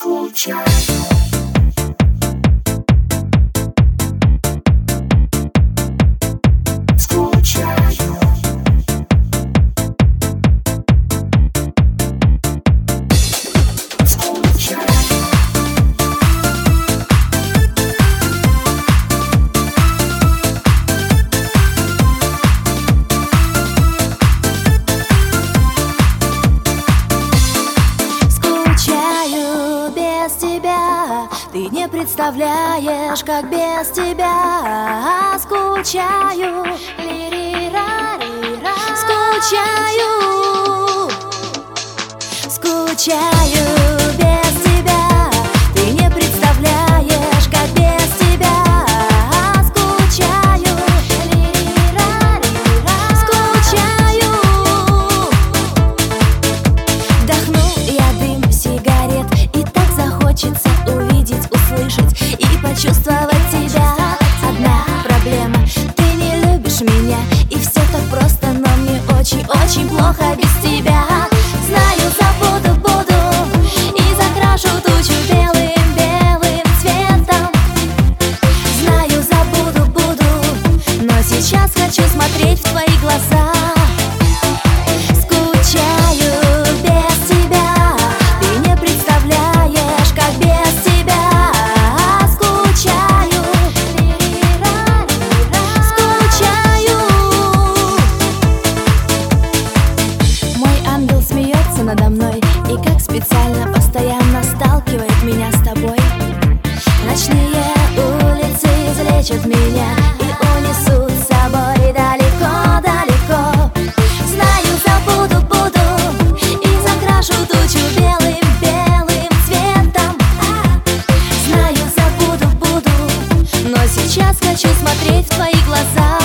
Скучаю. Ты не представляешь, как без тебя скучаю. Скучаю, скучаю без тебя. Ты не представляешь, как без тебя скучаю. Скучаю. Вдохну я дым сигарет, и так захочется увидеть, услышать и почувствовать тебя. Одна проблема: ты не любишь меня, и все так просто, но мне очень-очень плохо без тебя. Знаю, забуду, буду и закрашу тучу белым-белым цветом. Знаю, забуду, буду, но сейчас хочу смотреть в твои глаза. Надо мной и как специально постоянно сталкивает меня с тобой. Ночные улицы излечат меня и унесут с собой далеко-далеко. Знаю, забуду, буду и закрашу тучу белым-белым цветом. Знаю, забуду, буду, но сейчас хочу смотреть в твои глаза.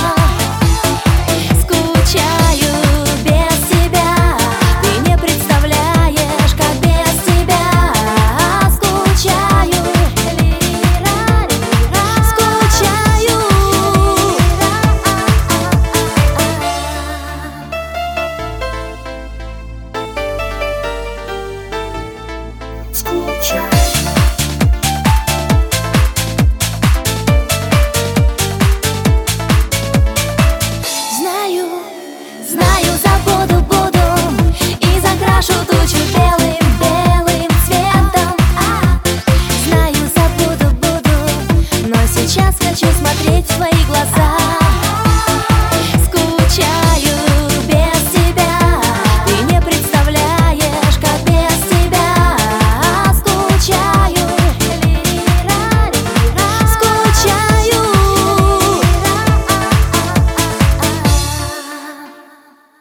Скучаю.